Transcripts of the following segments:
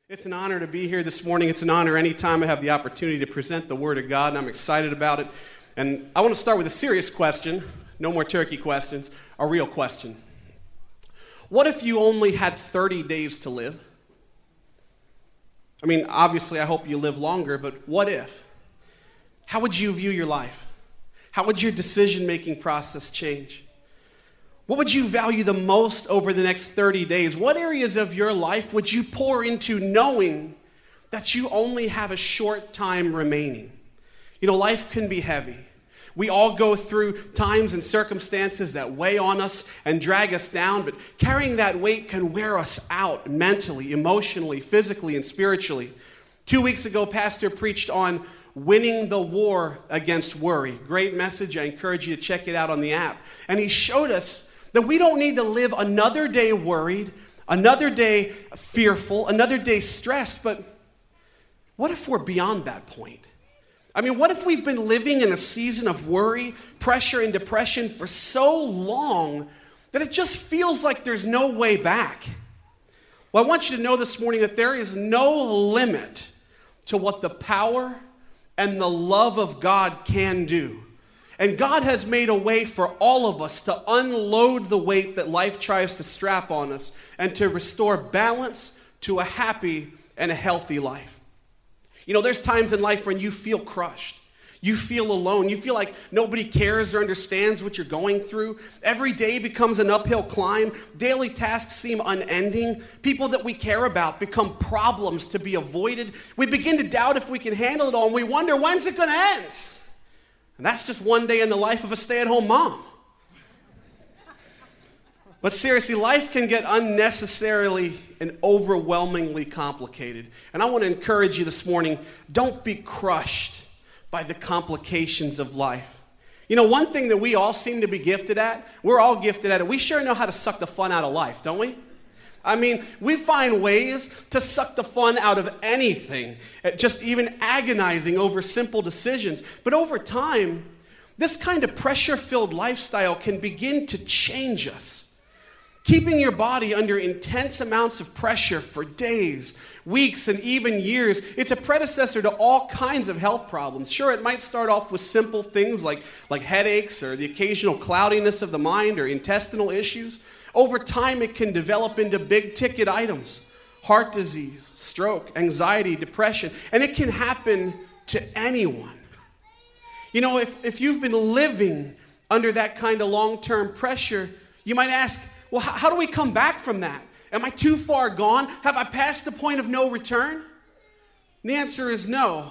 It's an honor to be here this morning. It's an honor anytime I have the opportunity to present the Word of God, and I'm excited about it. And I want to start with a serious question. No more turkey questions. A real question. What if you only had 30 days to live? I mean, obviously, I hope you live longer, but what if? How would you view your life? How would your decision-making process change? What would you value the most over the next 30 days? What areas of your life would you pour into knowing that you only have a short time remaining? You know, life can be heavy. We all go through times and circumstances that weigh on us and drag us down, but carrying that weight can wear us out mentally, emotionally, physically, and spiritually. 2 weeks ago, Pastor preached on winning the war against worry. Great message. I encourage you to check it out on the app. And he showed us that we don't need to live another day worried, another day fearful, another day stressed, but what if we're beyond that point? I mean, what if we've been living in a season of worry, pressure, and depression for so long that it just feels like there's no way back? Well, I want you to know this morning that there is no limit to what the power and the love of God can do. And God has made a way for all of us to unload the weight that life tries to strap on us and to restore balance to a happy and a healthy life. You know, there's times in life when you feel crushed. You feel alone. You feel like nobody cares or understands what you're going through. Every day becomes an uphill climb. Daily tasks seem unending. People that we care about become problems to be avoided. We begin to doubt if we can handle it all, and we wonder, when's it going to end? And that's just one day in the life of a stay-at-home mom. But seriously, life can get unnecessarily and overwhelmingly complicated. And I want to encourage you this morning, don't be crushed by the complications of life. You know, one thing that we all seem to be gifted at, we're all gifted at it, we sure know how to suck the fun out of life, don't we? I mean, we find ways to suck the fun out of anything, just even agonizing over simple decisions. But over time, this kind of pressure-filled lifestyle can begin to change us. Keeping your body under intense amounts of pressure for days, weeks, and even years, it's a predecessor to all kinds of health problems. Sure, it might start off with simple things like headaches or the occasional cloudiness of the mind or intestinal issues. Over time, it can develop into big-ticket items, heart disease, stroke, anxiety, depression, and it can happen to anyone. You know, if you've been living under that kind of long-term pressure, you might ask, well, how do we come back from that? Am I too far gone? Have I passed the point of no return? And the answer is no.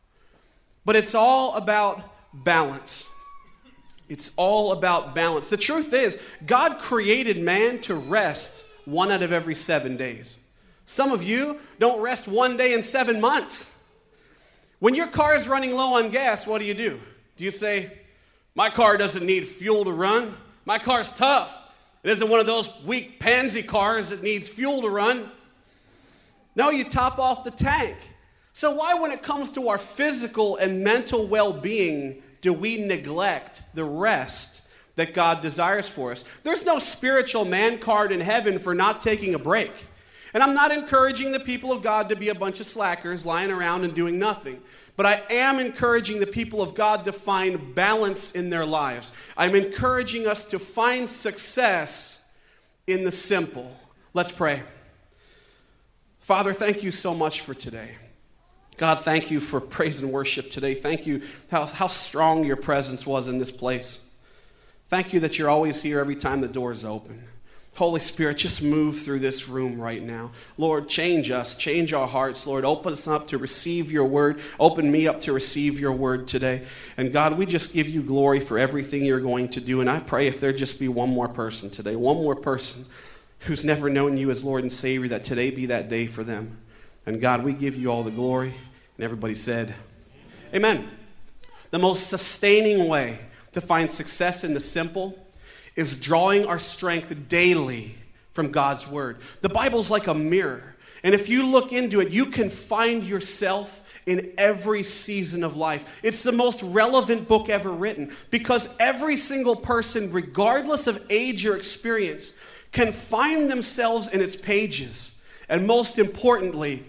But it's all about balance. It's all about balance. The truth is, God created man to rest 1 out of every 7 days. Some of you don't rest 1 day in 7 months. When your car is running low on gas, what do? Do you say, my car doesn't need fuel to run. My car's tough. It isn't one of those weak pansy cars that needs fuel to run. No, you top off the tank. So why, when it comes to our physical and mental well-being, do we neglect the rest that God desires for us? There's no spiritual man card in heaven for not taking a break. And I'm not encouraging the people of God to be a bunch of slackers lying around and doing nothing. But I am encouraging the people of God to find balance in their lives. I'm encouraging us to find success in the simple. Let's pray. Father, thank you so much for today. God, thank you for praise and worship today. Thank you how strong your presence was in this place. Thank you that you're always here every time the door is open. Holy Spirit, just move through this room right now. Lord, change us, change our hearts. Lord, open us up to receive your word. Open me up to receive your word today. And God, we just give you glory for everything you're going to do. And I pray if there just be one more person today, one more person who's never known you as Lord and Savior, that today be that day for them. And God, we give you all the glory. And everybody said, amen. The most sustaining way to find success in the simple is drawing our strength daily from God's word. The Bible's like a mirror. And if you look into it, you can find yourself in every season of life. It's the most relevant book ever written because every single person, regardless of age or experience, can find themselves in its pages. And most importantly,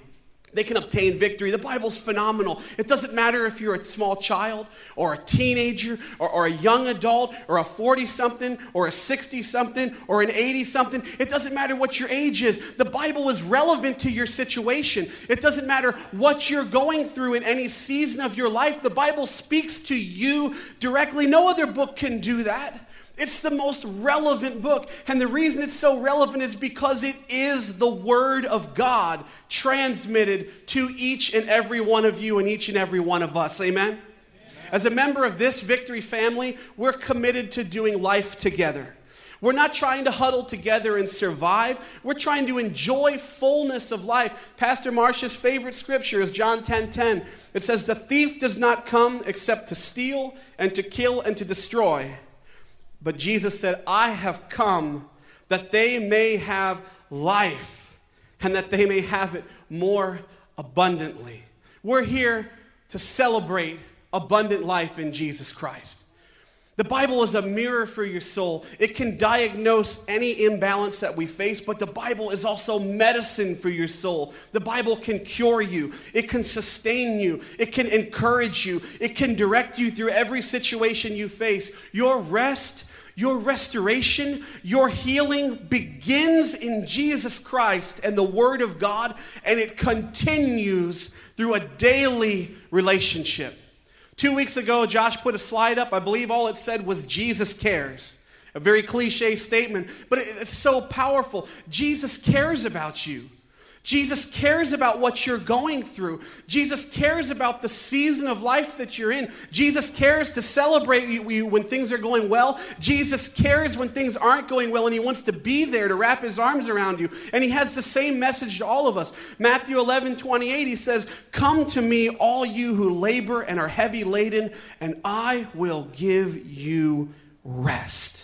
They can obtain victory. The Bible's phenomenal. It doesn't matter if you're a small child or a teenager or a young adult or a 40-something or a 60-something or an 80-something. It doesn't matter what your age is. The Bible is relevant to your situation. It doesn't matter what you're going through in any season of your life. The Bible speaks to you directly. No other book can do that. It's the most relevant book. And the reason it's so relevant is because it is the Word of God transmitted to each and every one of you and each and every one of us. Amen? As a member of this Victory family, we're committed to doing life together. We're not trying to huddle together and survive. We're trying to enjoy fullness of life. Pastor Marcia's favorite scripture is John 10:10. It says, "The thief does not come except to steal and to kill and to destroy." But Jesus said, "I have come that they may have life and that they may have it more abundantly." We're here to celebrate abundant life in Jesus Christ. The Bible is a mirror for your soul. It can diagnose any imbalance that we face, but the Bible is also medicine for your soul. The Bible can cure you. It can sustain you. It can encourage you. It can direct you through every situation you face. Your rest, your restoration, your healing begins in Jesus Christ and the Word of God, and it continues through a daily relationship. 2 weeks ago, Josh put a slide up. I believe all it said was Jesus cares. A very cliche statement, but it's so powerful. Jesus cares about you. Jesus cares about what you're going through. Jesus cares about the season of life that you're in. Jesus cares to celebrate you when things are going well. Jesus cares when things aren't going well, and he wants to be there to wrap his arms around you. And he has the same message to all of us. Matthew 11:28, he says, "Come to me, all you who labor and are heavy laden, and I will give you rest.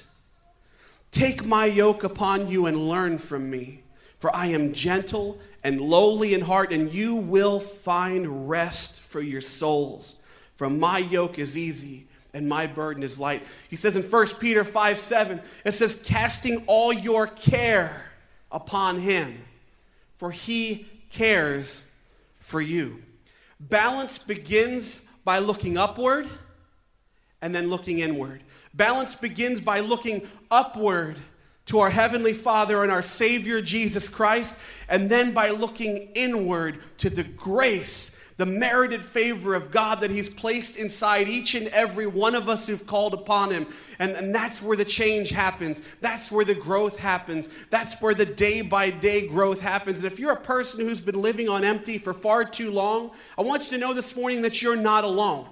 Take my yoke upon you and learn from me. For I am gentle and lowly in heart, and you will find rest for your souls. For my yoke is easy and my burden is light." He says in 1 Peter 5:7, it says, "Casting all your care upon him, for he cares for you." Balance begins by looking upward and then looking inward. Balance begins by looking upward to our Heavenly Father and our Savior, Jesus Christ, and then by looking inward to the grace, the merited favor of God that he's placed inside each and every one of us who've called upon him. And that's where the change happens. That's where the growth happens. That's where the day-by-day growth happens. And if you're a person who's been living on empty for far too long, I want you to know this morning that you're not alone.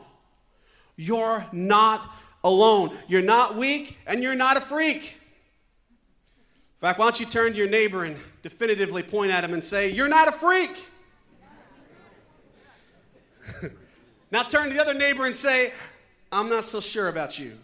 You're not alone. You're not weak, and you're not a freak. In fact, why don't you turn to your neighbor and definitively point at him and say, "You're not a freak." Now turn to the other neighbor and say, "I'm not so sure about you."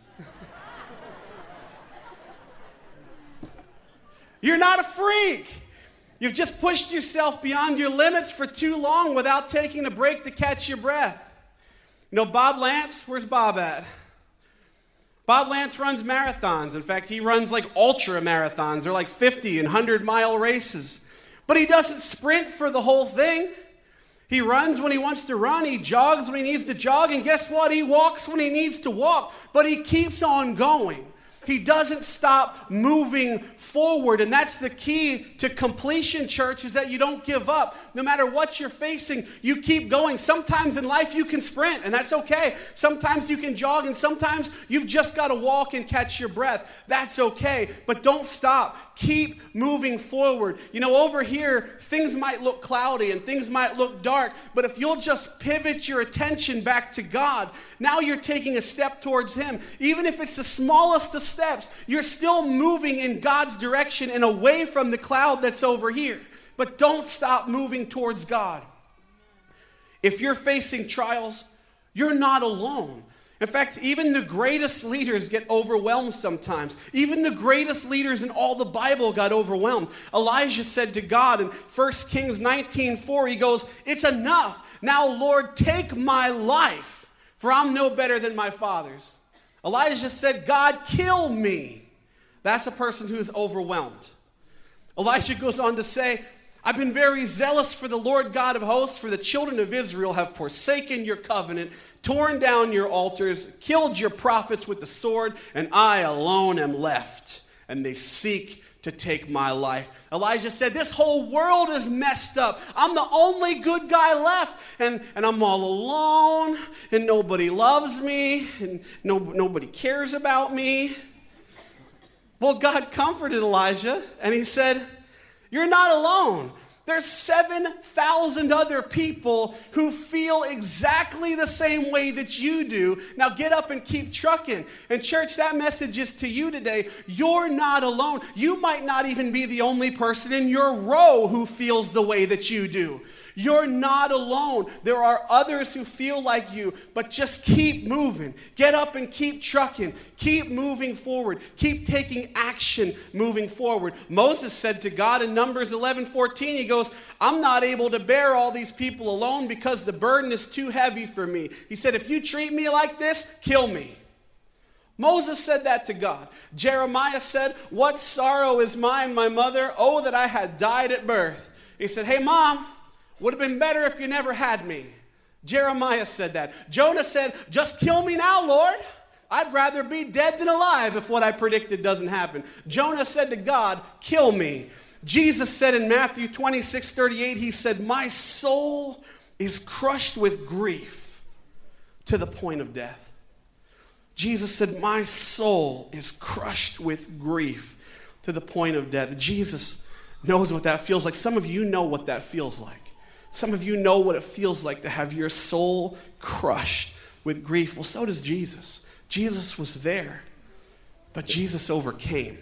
You're not a freak. You've just pushed yourself beyond your limits for too long without taking a break to catch your breath. You know, Bob Lance, where's Bob at? Bob Lance runs marathons. In fact, he runs like ultra marathons. They're like 50 and 100-mile races. But he doesn't sprint for the whole thing. He runs when he wants to run. He jogs when he needs to jog. And guess what? He walks when he needs to walk. But he keeps on going. He doesn't stop moving forward. And that's the key to completion, church, is that you don't give up. No matter what you're facing, you keep going. Sometimes in life you can sprint, and that's okay. Sometimes you can jog, and sometimes you've just got to walk and catch your breath. That's okay. But don't stop. Keep moving forward. You know, over here, things might look cloudy and things might look dark, but if you'll just pivot your attention back to God, now you're taking a step towards him. Even if it's the smallest of steps, you're still moving in God's direction and away from the cloud that's over here. But don't stop moving towards God. If you're facing trials, you're not alone. In fact, even the greatest leaders get overwhelmed sometimes. Even the greatest leaders in all the Bible got overwhelmed. Elijah said to God in 1 Kings 19:4, he goes, "It's enough. Now, Lord, take my life, for I'm no better than my fathers." Elijah said, "God, kill me." That's a person who's overwhelmed. Elijah goes on to say, I've been very zealous for the Lord God of hosts, for the children of Israel have forsaken your covenant, torn down your altars, killed your prophets with the sword, and I alone am left, and they seek to take my life. Elijah said, this whole world is messed up. I'm the only good guy left, and I'm all alone, and nobody loves me, and nobody cares about me. Well, God comforted Elijah, and he said, you're not alone. There's 7,000 other people who feel exactly the same way that you do. Now get up and keep trucking. And church, that message is to you today. You're not alone. You might not even be the only person in your row who feels the way that you do. You're not alone. There are others who feel like you, but just keep moving. Get up and keep trucking. Keep moving forward. Keep taking action moving forward. Moses said to God in Numbers 11:14, he goes, I'm not able to bear all these people alone because the burden is too heavy for me. He said, if you treat me like this, kill me. Moses said that to God. Jeremiah said, what sorrow is mine, my mother? Oh, that I had died at birth. He said, hey, Mom, would have been better if you never had me. Jeremiah said that. Jonah said, just kill me now, Lord. I'd rather be dead than alive if what I predicted doesn't happen. Jonah said to God, kill me. Jesus said in Matthew 26:38, he said, my soul is crushed with grief to the point of death. Jesus said, my soul is crushed with grief to the point of death. Jesus knows what that feels like. Some of you know what that feels like. Some of you know what it feels like to have your soul crushed with grief. Well, so does Jesus. Jesus was there, but Jesus overcame.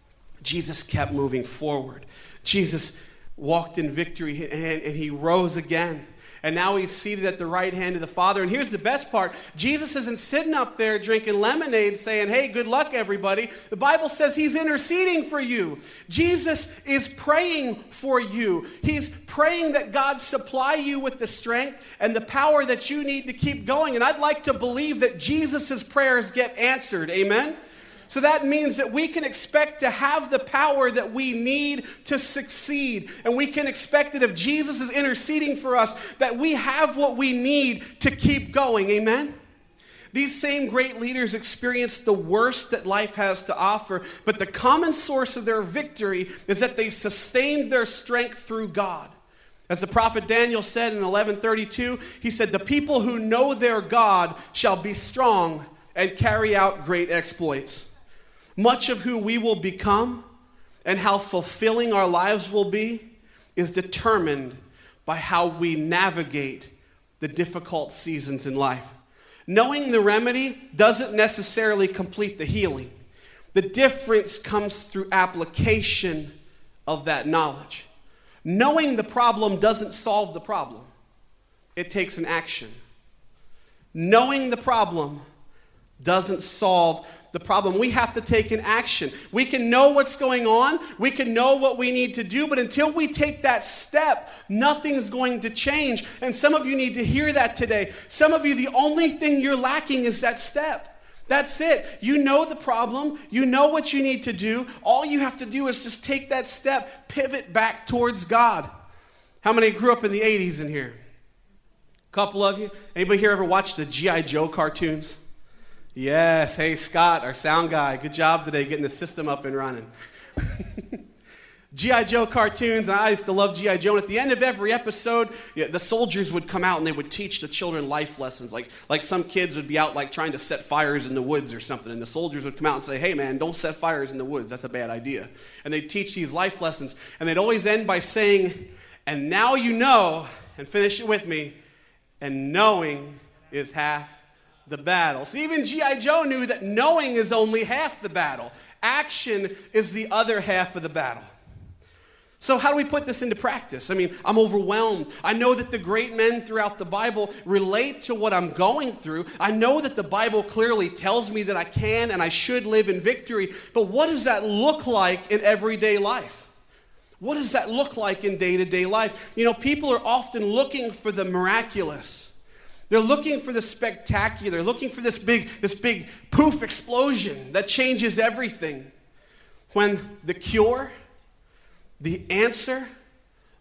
Jesus kept moving forward. Jesus walked in victory, and he rose again. And now he's seated at the right hand of the Father. And here's the best part. Jesus isn't sitting up there drinking lemonade saying, hey, good luck, everybody. The Bible says he's interceding for you. Jesus is praying for you. He's praying that God supply you with the strength and the power that you need to keep going. And I'd like to believe that Jesus' prayers get answered. Amen? So that means that we can expect to have the power that we need to succeed. And we can expect that if Jesus is interceding for us, that we have what we need to keep going. Amen? These same great leaders experienced the worst that life has to offer, but the common source of their victory is that they sustained their strength through God. As the prophet Daniel said in 11:32, he said, the people who know their God shall be strong and carry out great exploits. Much of who we will become and how fulfilling our lives will be is determined by how we navigate the difficult seasons in life. Knowing the remedy doesn't necessarily complete the healing. The difference comes through application of that knowledge. Knowing the problem doesn't solve the problem. It takes an action. Knowing the problem doesn't solve the problem. We have to take an action. We can know what's going on. We can know what we need to do. But until we take that step, nothing's going to change. And some of you need to hear that today. Some of you, the only thing you're lacking is that step. That's it. You know the problem. You know what you need to do. All you have to do is just take that step, pivot back towards God. How many grew up in the 80s in here? A couple of you. Anybody here ever watched the G.I. Joe cartoons? Yes. Hey, Scott, our sound guy. Good job today getting the system up and running. G.I. Joe cartoons, and I used to love G.I. Joe. And at the end of every episode, the soldiers would come out and they would teach the children life lessons. Like some kids would be out like trying to set fires in the woods or something, and the soldiers would come out and say, hey man, don't set fires in the woods. That's a bad idea. And they'd teach these life lessons. And they'd always end by saying, and now you know, and finish it with me, and knowing is half the battle. See, even G.I. Joe knew that knowing is only half the battle. Action is the other half of the battle. So how do we put this into practice? I mean, I'm overwhelmed. I know that the great men throughout the Bible relate to what I'm going through. I know that the Bible clearly tells me that I can and I should live in victory. But what does that look like in everyday life? What does that look like in day-to-day life? You know, people are often looking for the miraculous. They're looking for the spectacular. They're looking for this big poof explosion that changes everything. When the cure, the answer,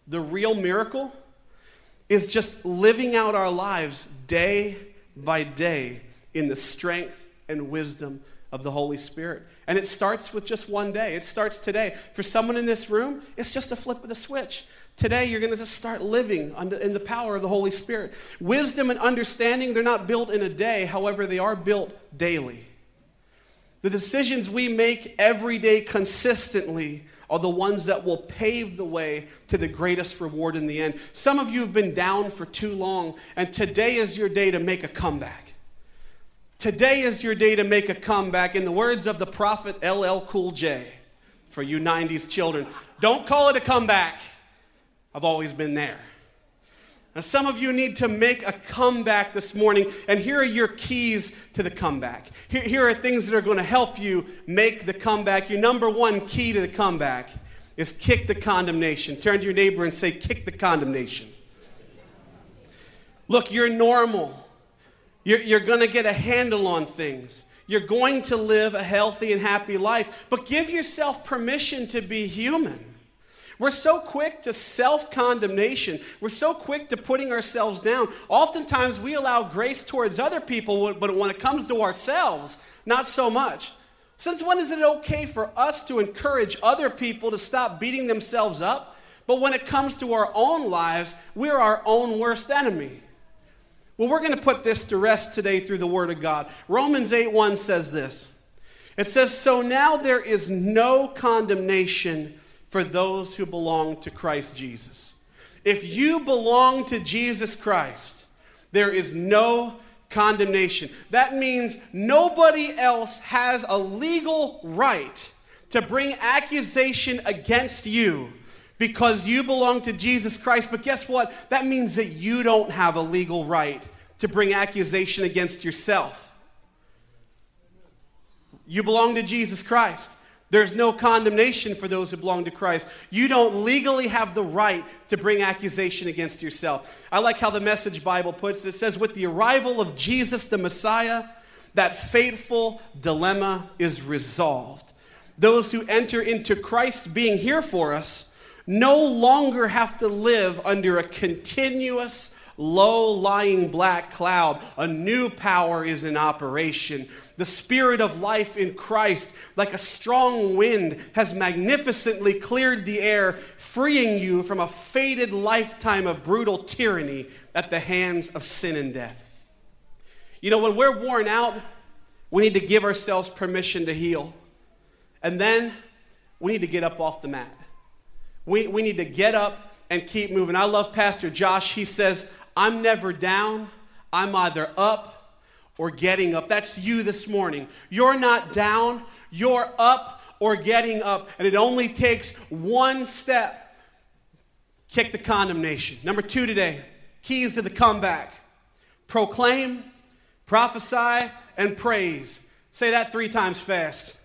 The real miracle is just living out our lives day by day in the strength and wisdom of the Holy Spirit. And it starts with just one day. It starts today. For someone in this room, it's just a flip of the switch. Today, you're going to just start living in the power of the Holy Spirit. Wisdom and understanding, they're not built in a day. However, they are built daily. The decisions we make every day consistently are the ones that will pave the way to the greatest reward in the end. Some of you have been down for too long, and today is your day to make a comeback. Today is your day to make a comeback. In the words of the prophet LL Cool J, for you 90s children, don't call it a comeback. I've always been there. Now, some of you need to make a comeback this morning, and here are your keys to the comeback. Here are things that are going to help you make the comeback. Your number one key to the comeback is kick the condemnation. Turn to your neighbor and say, kick the condemnation. Look, you're normal. You're going to get a handle on things. You're going to live a healthy and happy life, but give yourself permission to be human. We're so quick to self-condemnation. We're so quick to putting ourselves down. Oftentimes, we allow grace towards other people, but when it comes to ourselves, not so much. Since when is it okay for us to encourage other people to stop beating themselves up? But when it comes to our own lives, we're our own worst enemy. Well, we're going to put this to rest today through the Word of God. Romans 8:1 says this. It says, so now there is no condemnation for those who belong to Christ Jesus. If you belong to Jesus Christ, there is no condemnation. That means nobody else has a legal right to bring accusation against you because you belong to Jesus Christ. But guess what? That means that you don't have a legal right to bring accusation against yourself. You belong to Jesus Christ. There's no condemnation for those who belong to Christ. You don't legally have the right to bring accusation against yourself. I like how the Message Bible puts it. It says, with the arrival of Jesus the Messiah, that fateful dilemma is resolved. Those who enter into Christ being here for us no longer have to live under a continuous, low-lying black cloud. A new power is in operation. The Spirit of life in Christ, like a strong wind, has magnificently cleared the air, freeing you from a fated lifetime of brutal tyranny at the hands of sin and death. You know, when we're worn out, we need to give ourselves permission to heal. And then we need to get up off the mat. We need to get up and keep moving. I love Pastor Josh. He says, I'm never down. I'm either up or getting up. That's you this morning. You're not down, you're up or getting up. And it only takes one step. Kick the condemnation. Number 2 today, keys to the comeback. Proclaim, prophesy, and praise. Say that 3 times fast.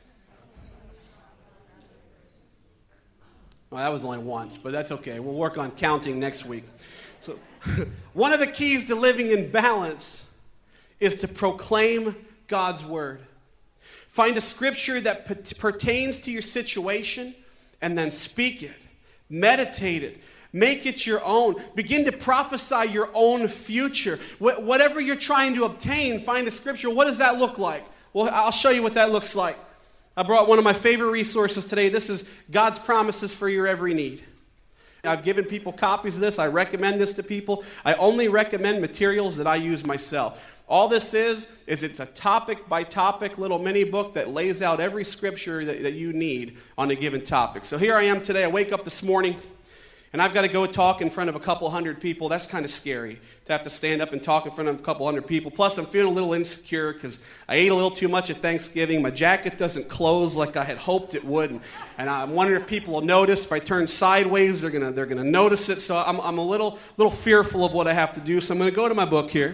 Well, that was only once, but that's okay. We'll work on counting next week. So, one of the keys to living in balance is to proclaim God's word. Find a scripture that pertains to your situation and then speak it. Meditate it. Make it your own. Begin to prophesy your own future. Whatever you're trying to obtain, find a scripture. What does that look like? Well, I'll show you what that looks like. I brought one of my favorite resources today. This is God's promises for your every need. I've given people copies of this. I recommend this to people. I only recommend materials that I use myself. All this is it's a topic-by-topic little mini book that lays out every scripture that you need on a given topic. So here I am today. I wake up this morning, and I've got to go talk in front of a couple hundred people. That's kind of scary, to have to stand up and talk in front of a couple hundred people. Plus, I'm feeling a little insecure because I ate a little too much at Thanksgiving. My jacket doesn't close like I had hoped it would, and I'm wondering if people will notice. If I turn sideways, they're gonna notice it. So I'm a little fearful of what I have to do. So I'm going to go to my book here.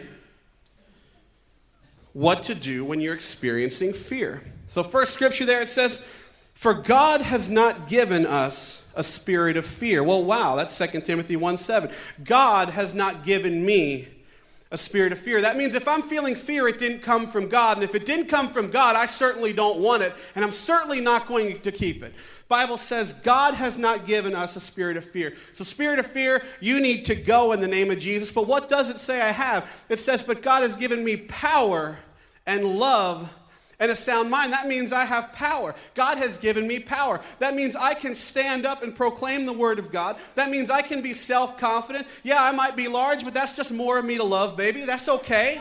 What to do when you're experiencing fear. So first scripture there, it says, for God has not given us a spirit of fear. Well, wow, that's 2 Timothy 1:7. God has not given me a spirit of fear. That means if I'm feeling fear, it didn't come from God. And if it didn't come from God, I certainly don't want it. And I'm certainly not going to keep it. The Bible says God has not given us a spirit of fear. So spirit of fear, you need to go in the name of Jesus. But what does it say I have? It says, but God has given me power and love and a sound mind. That means I have power. God has given me power. That means I can stand up and proclaim the word of God. That means I can be self-confident. Yeah, I might be large, but that's just more of me to love, baby. That's okay.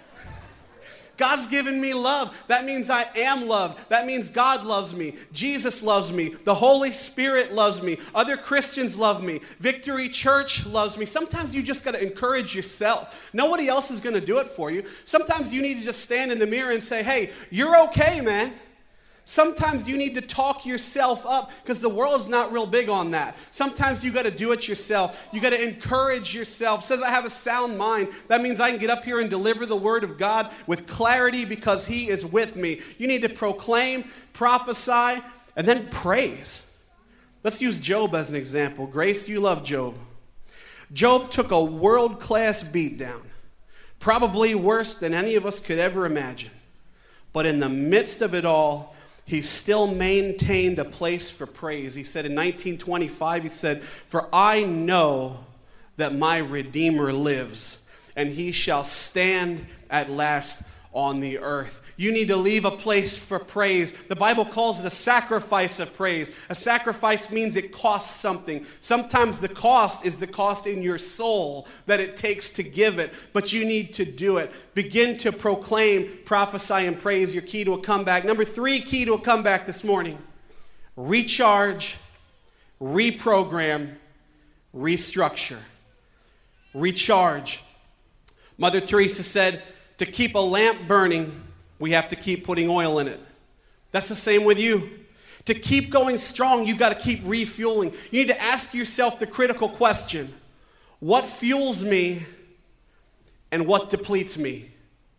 God's given me love. That means I am loved. That means God loves me. Jesus loves me. The Holy Spirit loves me. Other Christians love me. Victory Church loves me. Sometimes you just got to encourage yourself. Nobody else is going to do it for you. Sometimes you need to just stand in the mirror and say, hey, you're okay, man. Sometimes you need to talk yourself up because the world's not real big on that. Sometimes you got to do it yourself. You got to encourage yourself. It says I have a sound mind. That means I can get up here and deliver the word of God with clarity because he is with me. You need to proclaim, prophesy, and then praise. Let's use Job as an example. Grace, you love Job. Job took a world-class beatdown, probably worse than any of us could ever imagine. But in the midst of it all, he still maintained a place for praise. He said in 1925, he said, for I know that my Redeemer lives, and he shall stand at last on the earth. You need to leave a place for praise. The Bible calls it a sacrifice of praise. A sacrifice means it costs something. Sometimes the cost is the cost in your soul that it takes to give it, but you need to do it. Begin to proclaim, prophesy, and praise. Your key to a comeback. Number 3, key to a comeback this morning. Recharge, reprogram, restructure. Recharge. Mother Teresa said, to keep a lamp burning, we have to keep putting oil in it. That's the same with you. To keep going strong, you've got to keep refueling. You need to ask yourself the critical question. What fuels me and what depletes me?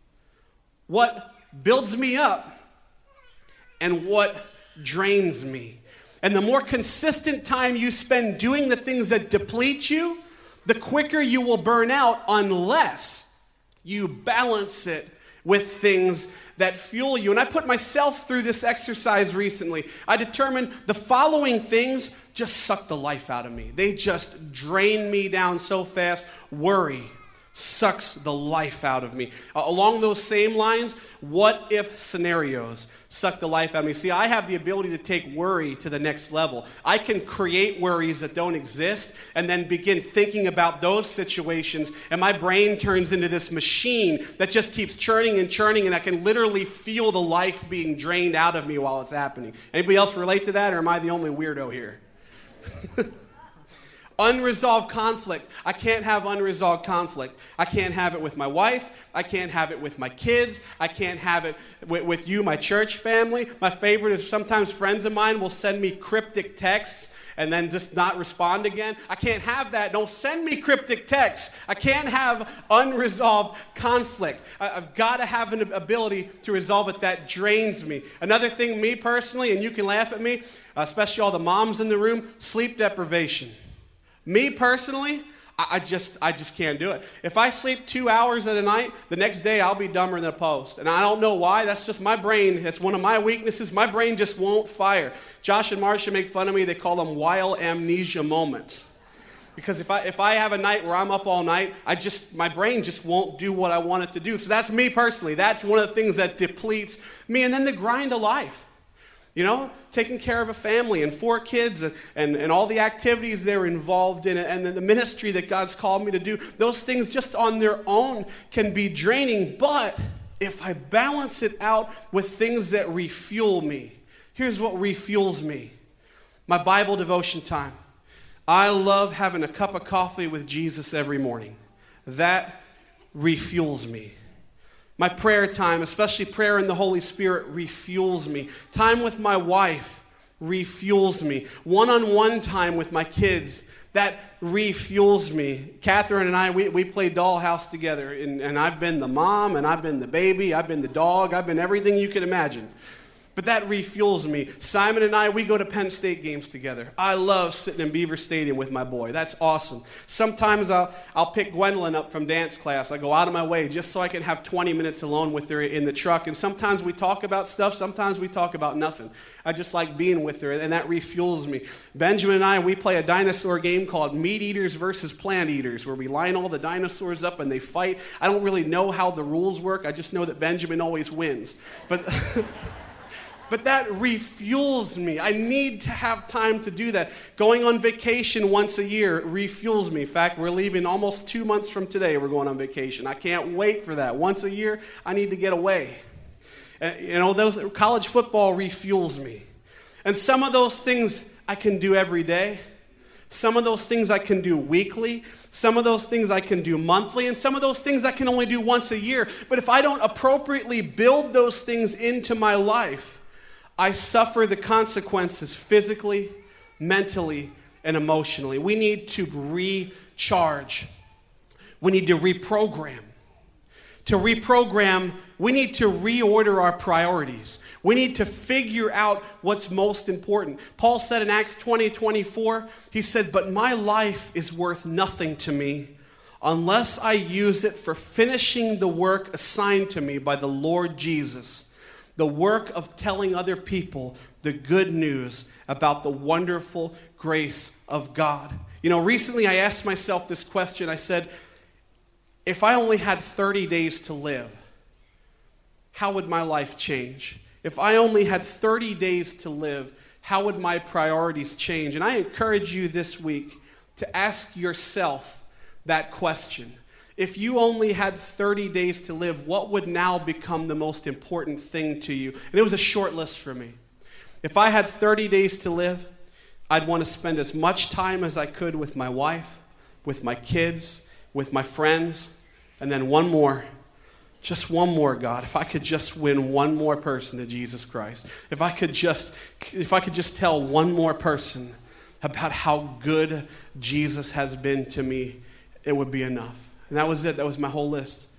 What builds me up and what drains me? And the more consistent time you spend doing the things that deplete you, the quicker you will burn out unless you balance it with things that fuel you. And I put myself through this exercise recently. I determined the following things just suck the life out of me. They just drain me down so fast. Worry sucks the life out of me. Along those same lines, what if scenarios suck the life out of me? See, I have the ability to take worry to the next level. I can create worries that don't exist and then begin thinking about those situations, and my brain turns into this machine that just keeps churning and churning, and I can literally feel the life being drained out of me while it's happening. Anybody else relate to that, or am I the only weirdo here? Unresolved conflict. I can't have unresolved conflict. I can't have it with my wife. I can't have it with my kids. I can't have it with you, my church family. My favorite is sometimes friends of mine will send me cryptic texts and then just not respond again. I can't have that. Don't send me cryptic texts. I can't have unresolved conflict. I've got to have an ability to resolve it. That drains me. Another thing, me personally, and you can laugh at me, especially all the moms in the room, sleep deprivation. Me personally, I just can't do it. If I sleep 2 hours at a night, the next day I'll be dumber than a post. And I don't know why. That's just my brain. It's one of my weaknesses. My brain just won't fire. Josh and Marcia make fun of me. They call them wild amnesia moments. Because if I have a night where I'm up all night, my brain just won't do what I want it to do. So that's me personally. That's one of the things that depletes me. And then the grind of life. You know, taking care of a family and 4 kids and all the activities they're involved in and the ministry that God's called me to do. Those things just on their own can be draining. But if I balance it out with things that refuel me, here's what refuels me. My Bible devotion time. I love having a cup of coffee with Jesus every morning. That refuels me. My prayer time, especially prayer in the Holy Spirit, refuels me. Time with my wife refuels me. One-on-one time with my kids, that refuels me. Catherine and I, we play dollhouse together, and I've been the mom, and I've been the baby, I've been the dog, I've been everything you can imagine. But that refuels me. Simon and I, we go to Penn State games together. I love sitting in Beaver Stadium with my boy. That's awesome. Sometimes I'll pick Gwendolyn up from dance class. I go out of my way just so I can have 20 minutes alone with her in the truck. And sometimes we talk about stuff. Sometimes we talk about nothing. I just like being with her, and that refuels me. Benjamin and I, we play a dinosaur game called Meat Eaters versus Plant Eaters, where we line all the dinosaurs up and they fight. I don't really know how the rules work. I just know that Benjamin always wins. But that refuels me. I need to have time to do that. Going on vacation once a year refuels me. In fact, we're leaving almost 2 months from today. We're going on vacation. I can't wait for that. Once a year, I need to get away. Those college football refuels me. And some of those things I can do every day. Some of those things I can do weekly. Some of those things I can do monthly. And some of those things I can only do once a year. But if I don't appropriately build those things into my life, I suffer the consequences physically, mentally, and emotionally. We need to recharge. We need to reprogram. To reprogram, we need to reorder our priorities. We need to figure out what's most important. Paul said in Acts 20:24, he said, "But my life is worth nothing to me unless I use it for finishing the work assigned to me by the Lord Jesus. The work of telling other people the good news about the wonderful grace of God." Recently I asked myself this question. I said, if I only had 30 days to live, how would my life change? If I only had 30 days to live, how would my priorities change? And I encourage you this week to ask yourself that question. If you only had 30 days to live, what would now become the most important thing to you? And it was a short list for me. If I had 30 days to live, I'd want to spend as much time as I could with my wife, with my kids, with my friends, and then one more. Just one more, God. If I could just win one more person to Jesus Christ. If I could just tell one more person about how good Jesus has been to me, it would be enough. And that was it. That was my whole list.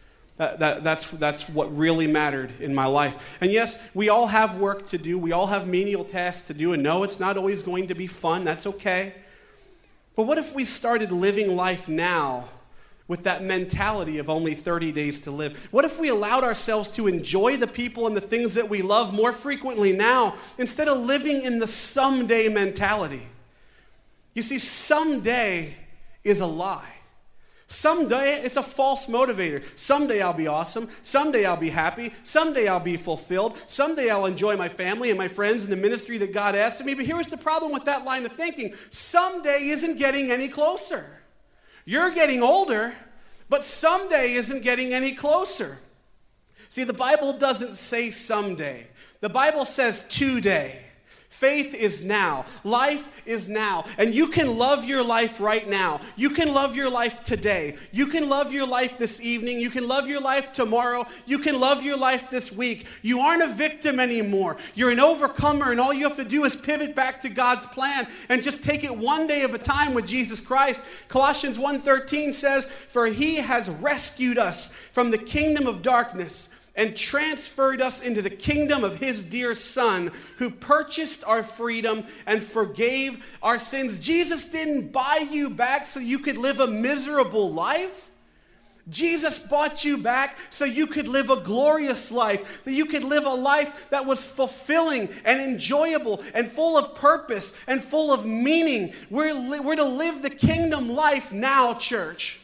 That's what really mattered in my life. And yes, we all have work to do. We all have menial tasks to do. And no, it's not always going to be fun. That's okay. But what if we started living life now with that mentality of only 30 days to live? What if we allowed ourselves to enjoy the people and the things that we love more frequently now instead of living in the someday mentality? You see, someday is a lie. Someday, it's a false motivator. Someday I'll be awesome. Someday I'll be happy. Someday I'll be fulfilled. Someday I'll enjoy my family and my friends and the ministry that God asked of me. But here's the problem with that line of thinking. Someday isn't getting any closer. You're getting older, but someday isn't getting any closer. See, the Bible doesn't say someday. The Bible says today. Faith is now. Life is now. And you can love your life right now. You can love your life today. You can love your life this evening. You can love your life tomorrow. You can love your life this week. You aren't a victim anymore. You're an overcomer, and all you have to do is pivot back to God's plan and just take it one day at a time with Jesus Christ. Colossians 1:13 says, "For he has rescued us from the kingdom of darkness and transferred us into the kingdom of his dear Son, who purchased our freedom and forgave our sins." Jesus didn't buy you back so you could live a miserable life. Jesus bought you back so you could live a glorious life, so you could live a life that was fulfilling and enjoyable and full of purpose and full of meaning. We're to live the kingdom life now, church.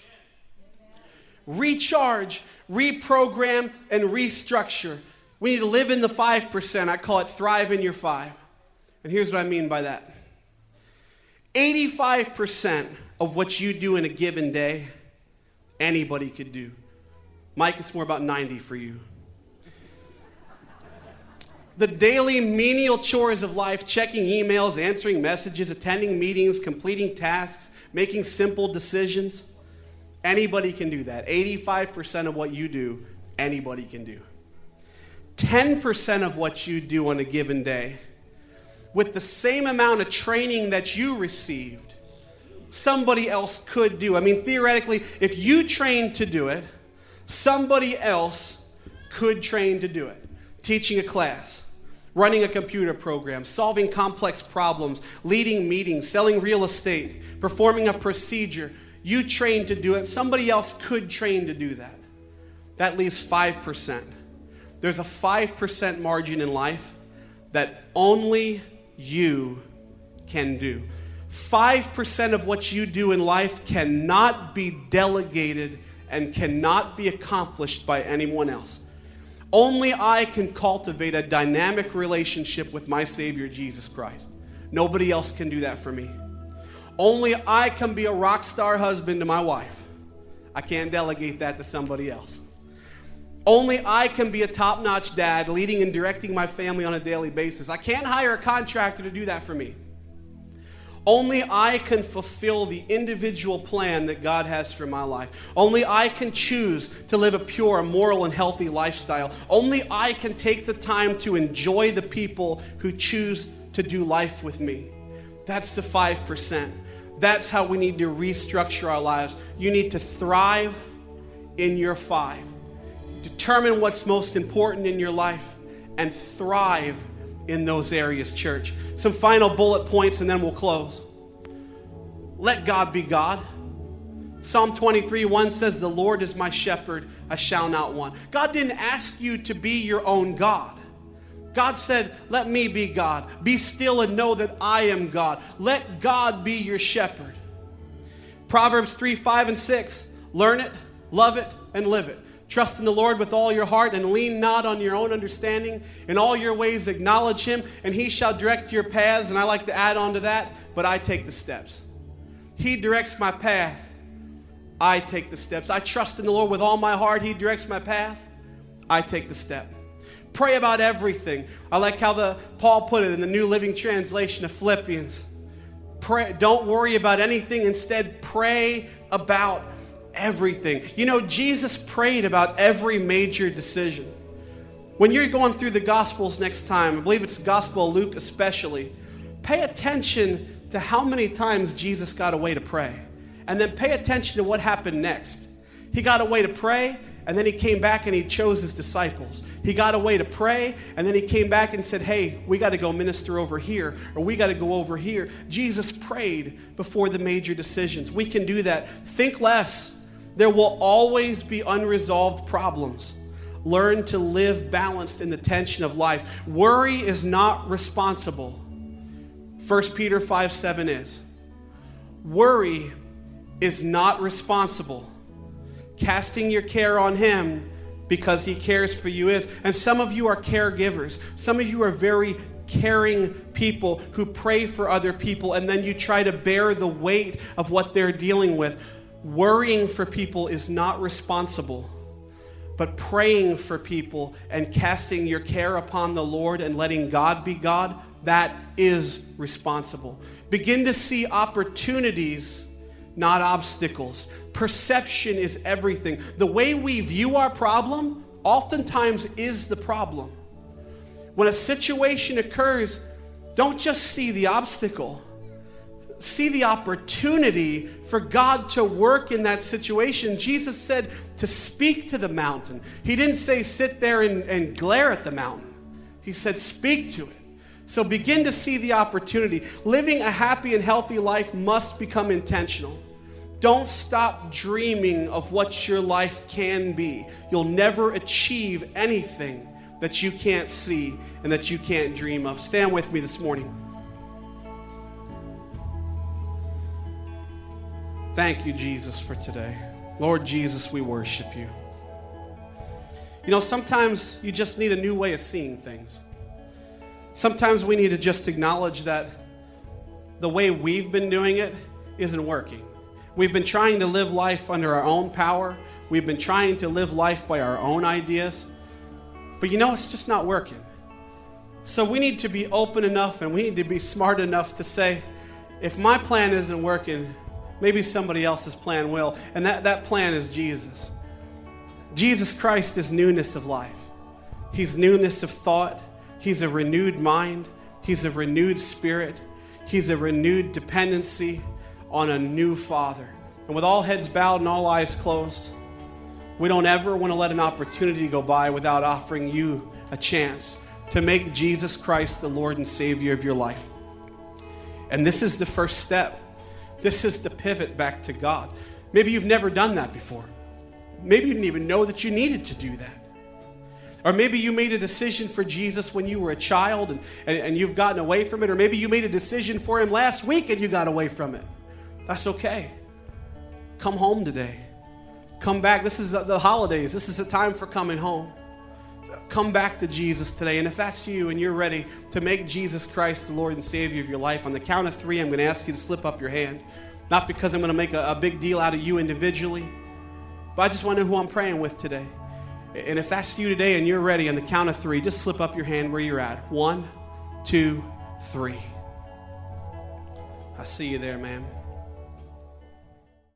Recharge, reprogram, and restructure. We need to live in the 5%. I call it thrive in your 5. And here's what I mean by that. 85% of what you do in a given day, anybody could do. Mike, it's more about 90 for you. The daily menial chores of life, checking emails, answering messages, attending meetings, completing tasks, making simple decisions, anybody can do that. 85% of what you do, anybody can do. 10% of what you do on a given day, with the same amount of training that you received, somebody else could do. I mean, theoretically, if you trained to do it, somebody else could train to do it. Teaching a class, running a computer program, solving complex problems, leading meetings, selling real estate, performing a procedure. You trained to do it. Somebody else could train to do that. That leaves 5%. There's a 5% margin in life that only you can do. 5% of what you do in life cannot be delegated and cannot be accomplished by anyone else. Only I can cultivate a dynamic relationship with my Savior, Jesus Christ. Nobody else can do that for me. Only I can be a rock star husband to my wife. I can't delegate that to somebody else. Only I can be a top-notch dad, leading and directing my family on a daily basis. I can't hire a contractor to do that for me. Only I can fulfill the individual plan that God has for my life. Only I can choose to live a pure, moral, and healthy lifestyle. Only I can take the time to enjoy the people who choose to do life with me. That's the 5%. That's how we need to restructure our lives. You need to thrive in your 5. Determine what's most important in your life and thrive in those areas, church. Some final bullet points and then we'll close. Let God be God. Psalm 23:1 says, "The Lord is my shepherd, I shall not want." God didn't ask you to be your own God. God said, let me be God. Be still and know that I am God. Let God be your shepherd. Proverbs 3:5 and 6, learn it, love it, and live it. Trust in the Lord with all your heart and lean not on your own understanding. In all your ways acknowledge him and he shall direct your paths. And I like to add on to that, but I take the steps. He directs my path. I take the steps. I trust in the Lord with all my heart. He directs my path. I take the step. Pray about everything. I like how Paul put it in the New Living Translation of Philippians. Pray, don't worry about anything. Instead, pray about everything. You know, Jesus prayed about every major decision. When you're going through the Gospels next time, I believe it's the Gospel of Luke especially, pay attention to how many times Jesus got away to pray. And then pay attention to what happened next. He got away to pray, and then he came back and he chose his disciples. He got away to pray, and then he came back and said, hey, we got to go minister over here, or we got to go over here. Jesus prayed before the major decisions. We can do that. Think less. There will always be unresolved problems. Learn to live balanced in the tension of life. Worry is not responsible. 1 Peter 5:7 is. Worry is not responsible. Casting your care on him because he cares for you is. And some of you are caregivers. Some of you are very caring people who pray for other people, and then you try to bear the weight of what they're dealing with. Worrying for people is not responsible, but praying for people and casting your care upon the Lord and letting God be God, that is responsible. Begin to see opportunities, not obstacles. Perception is everything. The way we view our problem oftentimes is the problem. When a situation occurs, don't just see the obstacle. See the opportunity for God to work in that situation. Jesus said to speak to the mountain. He didn't say sit there and glare at the mountain. He said speak to it. So begin to see the opportunity. Living a happy and healthy life must become intentional. Don't stop dreaming of what your life can be. You'll never achieve anything that you can't see and that you can't dream of. Stand with me this morning. Thank you, Jesus, for today. Lord Jesus, we worship you. You know, sometimes you just need a new way of seeing things. Sometimes we need to just acknowledge that the way we've been doing it isn't working. We've been trying to live life under our own power. We've been trying to live life by our own ideas. But you know, it's just not working. So we need to be open enough and we need to be smart enough to say, if my plan isn't working, maybe somebody else's plan will. And that plan is Jesus. Jesus Christ is newness of life. He's newness of thought. He's a renewed mind. He's a renewed spirit. He's a renewed dependency on a new Father. And with all heads bowed and all eyes closed, we don't ever want to let an opportunity go by without offering you a chance to make Jesus Christ the Lord and Savior of your life. And this is the first step. This is the pivot back to God. Maybe you've never done that before. Maybe you didn't even know that you needed to do that. Or maybe you made a decision for Jesus when you were a child and you've gotten away from it. Or maybe you made a decision for him last week and you got away from it. That's okay. Come home today. Come back. This is the holidays. This is the time for coming home. So come back to Jesus today. And if that's you and you're ready to make Jesus Christ the Lord and Savior of your life, on the count of 3, I'm going to ask you to slip up your hand. Not because I'm going to make a big deal out of you individually, but I just want to know who I'm praying with today. And if that's you today and you're ready, on the count of 3, just slip up your hand where you're at. 1, 2, 3. I see you there, ma'am.